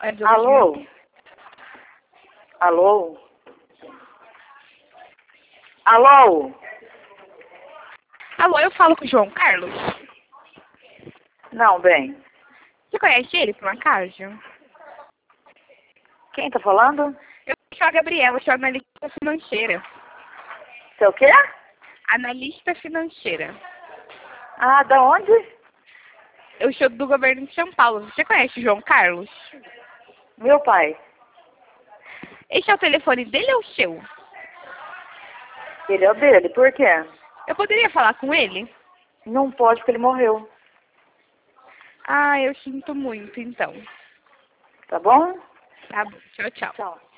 Alô? Alô? Alô? Alô, eu falo com o João Carlos. Não, bem. Você conhece ele, por um acaso? Quem tá falando? Eu sou a Gabriela, sou analista financeira. Você é o quê? Analista financeira. Ah, da onde? Eu sou do governo de São Paulo. Você conhece o João Carlos? Meu pai. Esse é o telefone dele ou o seu? Ele é o dele, por quê? Eu poderia falar com ele? Não pode porque ele morreu. Ah, eu sinto muito, então. Tá bom? Tá bom. Tchau, tchau. Tchau.